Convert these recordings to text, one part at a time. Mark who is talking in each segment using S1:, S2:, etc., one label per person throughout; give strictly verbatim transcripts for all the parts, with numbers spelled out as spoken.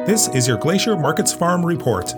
S1: This is your Glacier Markets Farm Report.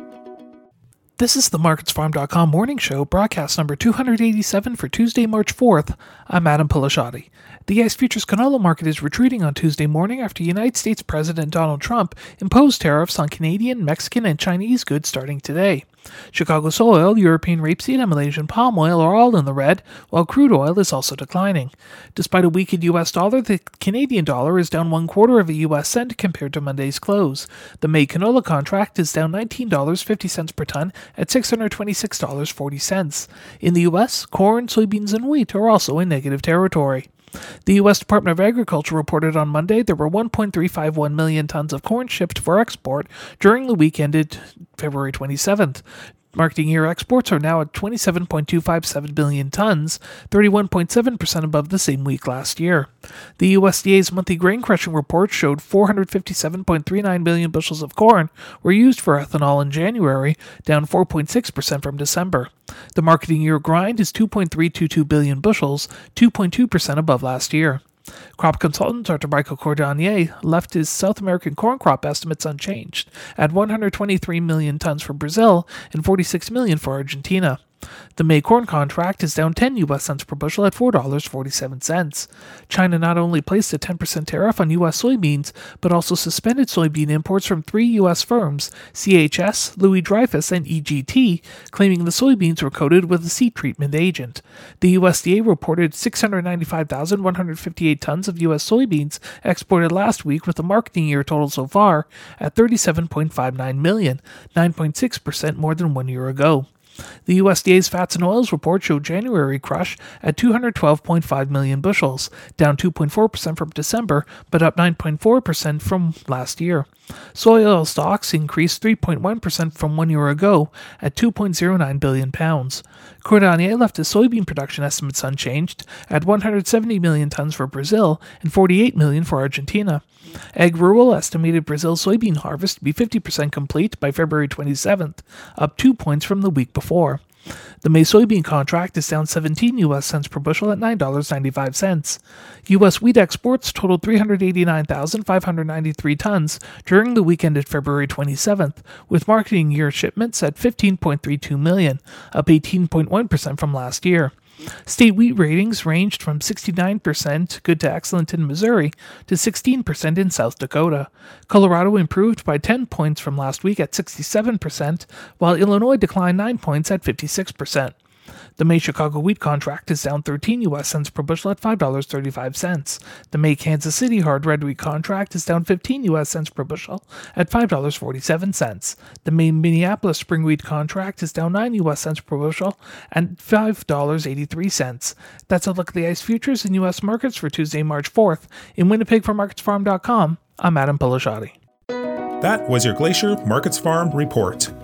S2: This is the Markets Farm dot com morning show, broadcast number two hundred eighty-seven for Tuesday, March fourth. I'm Adam Pilasciatti. The U S futures canola market is retreating on Tuesday morning after United States President Donald Trump imposed tariffs on Canadian, Mexican, and Chinese goods starting today. Chicago soy oil, European rapeseed, and Malaysian palm oil are all in the red, while crude oil is also declining. Despite a weakened U S dollar, the Canadian dollar is down one quarter of a U S cent compared to Monday's close. The May canola contract is down nineteen dollars and fifty cents per ton at six hundred twenty-six dollars and forty cents. In the U S, corn, soybeans, and wheat are also in negative territory. The U S Department of Agriculture reported on Monday there were one point three five one million tons of corn shipped for export during the week ended February twenty-seventh. Marketing year exports are now at twenty-seven point two five seven billion tons, thirty-one point seven percent above the same week last year. The U S D A's monthly grain crushing report showed four hundred fifty-seven point three nine billion bushels of corn were used for ethanol in January, down four point six percent from December. The marketing year grind is two point three two two billion bushels, two point two percent above last year. Crop consultant Doctor Michael Cordonnier left his South American corn crop estimates unchanged at one hundred twenty-three million tons for Brazil and forty-six million for Argentina. The May corn contract is down ten U S cents per bushel at four dollars and forty-seven cents. China not only placed a ten percent tariff on U S soybeans, but also suspended soybean imports from three U S firms, C H S, Louis Dreyfus, and E G T, claiming the soybeans were coated with a seed treatment agent. The U S D A reported six hundred ninety-five thousand one hundred fifty-eight tons of U S soybeans exported last week, with the marketing year total so far at thirty-seven point five nine million, nine point six percent more than one year ago. The U S D A's fats and oils report showed January crush at two hundred twelve point five million bushels, down two point four percent from December, but up nine point four percent from last year. Soy oil stocks increased three point one percent from one year ago at two point zero nine billion pounds. Cordonnier left his soybean production estimates unchanged at one hundred seventy million tons for Brazil and forty-eight million for Argentina. AgRural estimated Brazil's soybean harvest to be fifty percent complete by February twenty-seventh, up two points from the week before. The May soybean contract is down seventeen U S cents per bushel at nine dollars and ninety-five cents. U S wheat exports totaled three hundred eighty-nine thousand five hundred ninety-three tons during the week ended February twenty-seventh, with marketing year shipments at fifteen point three two million, up eighteen point one percent from last year. State wheat ratings ranged from sixty-nine percent good to excellent in Missouri to sixteen percent in South Dakota. Colorado improved by ten points from last week at sixty-seven percent, while Illinois declined nine points at fifty-six percent. The May Chicago wheat contract is down thirteen U S cents per bushel at five dollars and thirty-five cents. The May Kansas City hard red wheat contract is down fifteen U S cents per bushel at five dollars and forty-seven cents. The May Minneapolis spring wheat contract is down nine U S cents per bushel at five dollars and eighty-three cents. That's a look at the ICE futures and U S markets for Tuesday, March fourth. In Winnipeg for Markets Farm dot com, I'm Adam Pilasciatti.
S1: That was your Glacier Markets Farm Report.